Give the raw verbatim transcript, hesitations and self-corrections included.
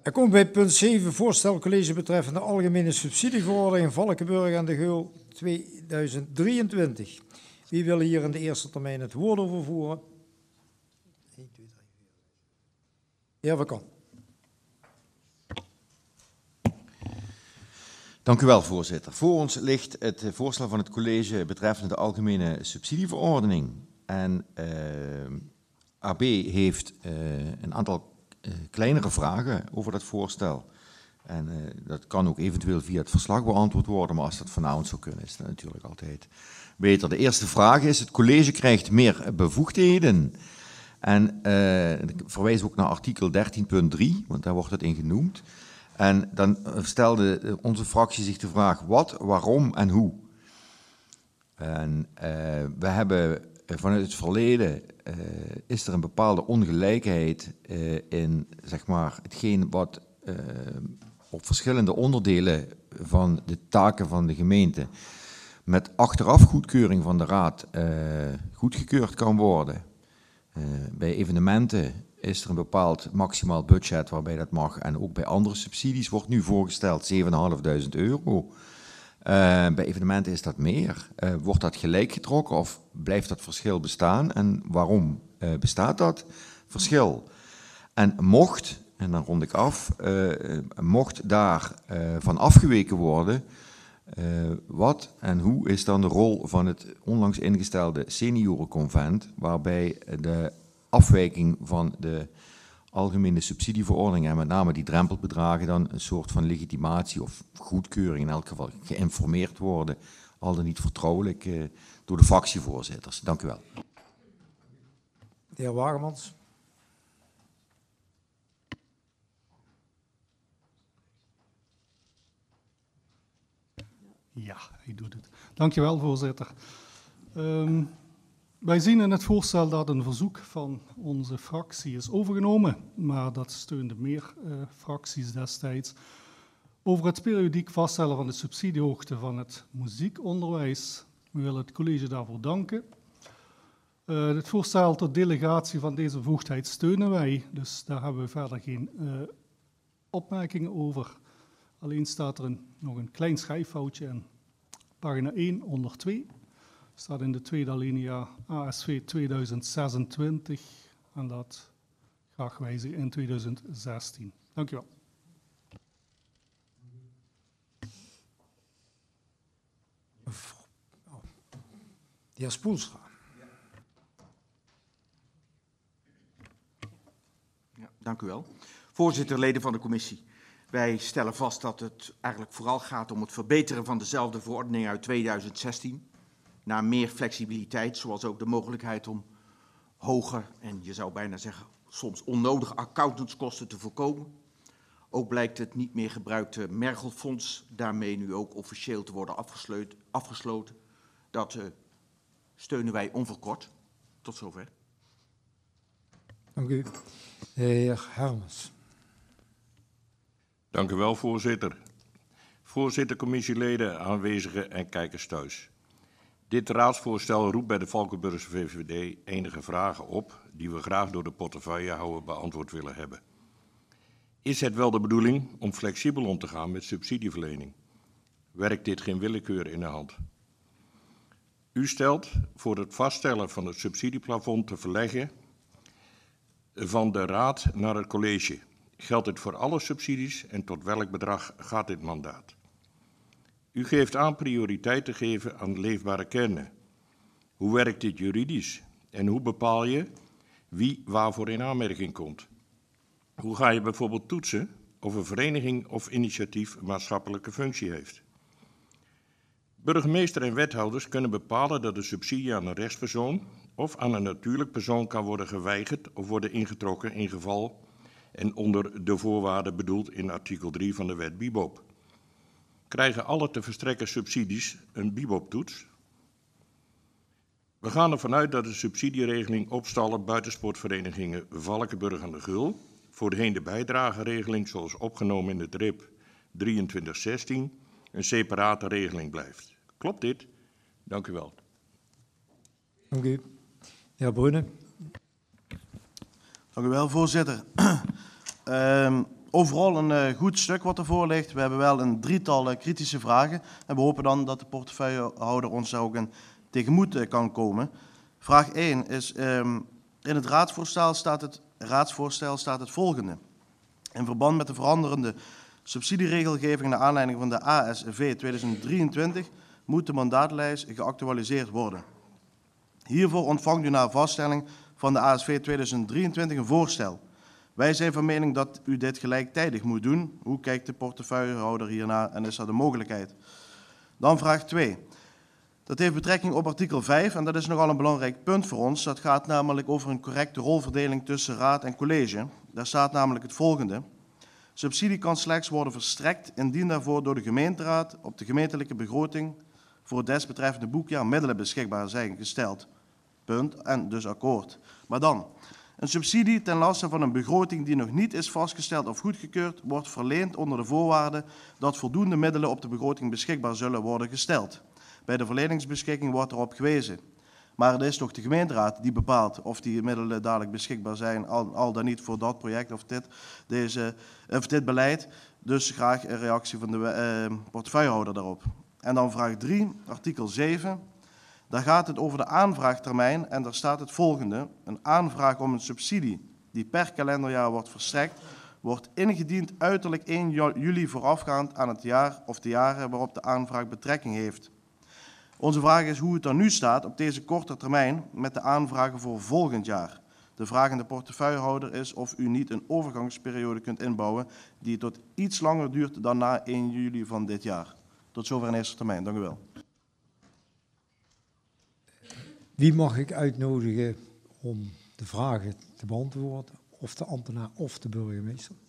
Dan komen we bij punt zeven, voorstel college betreffende algemene subsidieverordening Valkenburg en de Geul tweeduizend drieëntwintig. Wie wil hier in de eerste termijn het woord over voeren? een, twee, drie, vier. Heer Van Kan. Dank u wel, voorzitter. Voor ons ligt het voorstel van het college betreffende de algemene subsidieverordening. En uh, A B heeft uh, een aantal uh, kleinere vragen over dat voorstel. En uh, dat kan ook eventueel via het verslag beantwoord worden, maar als dat vanavond zou kunnen, is dat natuurlijk altijd beter. De eerste vraag is, het college krijgt meer bevoegdheden. En uh, ik verwijs ook naar artikel dertien punt drie, want daar wordt het in genoemd. En dan stelde onze fractie zich de vraag wat, waarom en hoe. En uh, we hebben vanuit het verleden, uh, is er een bepaalde ongelijkheid uh, in zeg maar, hetgeen wat uh, op verschillende onderdelen van de taken van de gemeente met achteraf goedkeuring van de raad uh, goedgekeurd kan worden. Uh, bij evenementen is er een bepaald maximaal budget waarbij dat mag. En ook bij andere subsidies wordt nu voorgesteld zevenduizend vijfhonderd euro. Uh, bij evenementen is dat meer. Uh, wordt dat gelijk getrokken of blijft dat verschil bestaan? En waarom uh, bestaat dat verschil? En mocht, en dan rond ik af, uh, mocht daar uh, van afgeweken worden, uh, wat en hoe is dan de rol van het onlangs ingestelde seniorenconvent, waarbij de afwijking van de algemene subsidieverordening en met name die drempelbedragen dan een soort van legitimatie of goedkeuring, in elk geval geïnformeerd worden, al dan niet vertrouwelijk uh, door de fractievoorzitters. Dank u wel. De heer Wagemans. Ja, hij doet het. Dank je wel, voorzitter. Um, Wij zien in het voorstel dat een verzoek van onze fractie is overgenomen, maar dat steunden meer uh, fracties destijds, over het periodiek vaststellen van de subsidiehoogte van het muziekonderwijs. We willen het college daarvoor danken. Uh, het voorstel tot delegatie van deze bevoegdheid steunen wij, dus daar hebben we verder geen uh, opmerkingen over. Alleen staat er een, nog een klein schrijffoutje in pagina één onder twee. Staat in de tweede alinea A S V tweeduizend zesentwintig en dat graag wijzigen in tweeduizend zestien. Dank u wel. De heer Spoelstra. Ja, dank u wel. Voorzitter, leden van de commissie. Wij stellen vast dat het eigenlijk vooral gaat om het verbeteren van dezelfde verordening uit tweeduizend zestien... naar meer flexibiliteit, zoals ook de mogelijkheid om hoge en je zou bijna zeggen soms onnodige accountantskosten te voorkomen. Ook blijkt het niet meer gebruikte Mergelfonds daarmee nu ook officieel te worden afgesloten. Dat uh, steunen wij onverkort. Tot zover. Dank u. De heer Hermans. Dank u wel, voorzitter. Voorzitter, commissieleden, aanwezigen en kijkers thuis. Dit raadsvoorstel roept bij de Valkenburgse V V D enige vragen op die we graag door de portefeuillehouder beantwoord willen hebben. Is het wel de bedoeling om flexibel om te gaan met subsidieverlening? Werkt dit geen willekeur in de hand? U stelt voor het vaststellen van het subsidieplafond te verleggen van de raad naar het college. Geldt dit voor alle subsidies en tot welk bedrag gaat dit mandaat? U geeft aan prioriteit te geven aan leefbare kernen. Hoe werkt dit juridisch? En hoe bepaal je wie waarvoor in aanmerking komt? Hoe ga je bijvoorbeeld toetsen of een vereniging of initiatief een maatschappelijke functie heeft? Burgemeester en wethouders kunnen bepalen dat een subsidie aan een rechtspersoon of aan een natuurlijk persoon kan worden geweigerd of worden ingetrokken in geval en onder de voorwaarden bedoeld in artikel drie van de wet B I B O P. Krijgen alle te verstrekken subsidies een B I B O P-toets? We gaan ervan uit dat de subsidieregeling opstallen buitensportverenigingen Valkenburg en de Geul, voorheen de bijdrageregeling zoals opgenomen in het R I P drieëntwintig zestien, een separate regeling blijft. Klopt dit? Dank u wel. Dank u. De heer Brune. Dank u wel, voorzitter. Uh, overal een uh, goed stuk wat ervoor ligt. We hebben wel een drietal uh, kritische vragen. En we hopen dan dat de portefeuillehouder ons daar ook in tegemoet uh, kan komen. Vraag één is, um, in het raadsvoorstel staat het, raadsvoorstel staat het volgende. In verband met de veranderende subsidieregelgeving naar aanleiding van de A S V tweeduizend drieëntwintig moet de mandaatlijst geactualiseerd worden. Hiervoor ontvangt u naar vaststelling van de A S V tweeduizend drieëntwintig een voorstel. Wij zijn van mening dat u dit gelijktijdig moet doen. Hoe kijkt de portefeuillehouder hiernaar en is dat een mogelijkheid? Dan vraag twee. Dat heeft betrekking op artikel vijf en dat is nogal een belangrijk punt voor ons. Dat gaat namelijk over een correcte rolverdeling tussen raad en college. Daar staat namelijk het volgende. Subsidie kan slechts worden verstrekt indien daarvoor door de gemeenteraad op de gemeentelijke begroting voor het desbetreffende boekjaar middelen beschikbaar zijn gesteld. Punt. En dus akkoord. Maar dan, een subsidie ten laste van een begroting die nog niet is vastgesteld of goedgekeurd, wordt verleend onder de voorwaarde dat voldoende middelen op de begroting beschikbaar zullen worden gesteld. Bij de verleningsbeschikking wordt erop gewezen. Maar het is toch de gemeenteraad die bepaalt of die middelen dadelijk beschikbaar zijn, al, al dan niet voor dat project of dit, deze, of dit beleid. Dus graag een reactie van de uh, portefeuillehouder daarop. En dan vraag drie, artikel zeven. Daar gaat het over de aanvraagtermijn en daar staat het volgende. Een aanvraag om een subsidie die per kalenderjaar wordt verstrekt, wordt ingediend uiterlijk één juli voorafgaand aan het jaar of de jaren waarop de aanvraag betrekking heeft. Onze vraag is hoe het er nu staat op deze korte termijn met de aanvragen voor volgend jaar. De vraag aan de portefeuillehouder is of u niet een overgangsperiode kunt inbouwen die tot iets langer duurt dan na één juli van dit jaar. Tot zover in eerste termijn. Dank u wel. Wie mag ik uitnodigen om de vragen te beantwoorden? Of de ambtenaar of de burgemeester?